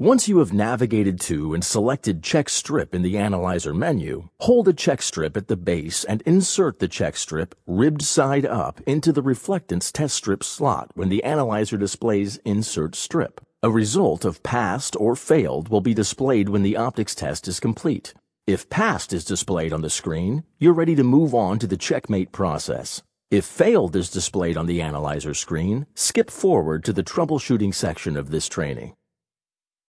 Once you have navigated to and selected Check Strip in the Analyzer menu, hold a check strip at the base and insert the check strip ribbed side up into the Reflectance Test Strip slot when the Analyzer displays Insert Strip. A result of passed or failed will be displayed when the optics test is complete. If passed is displayed on the screen, you're ready to move on to the checkmate process. If failed is displayed on the Analyzer screen, skip forward to the troubleshooting section of this training.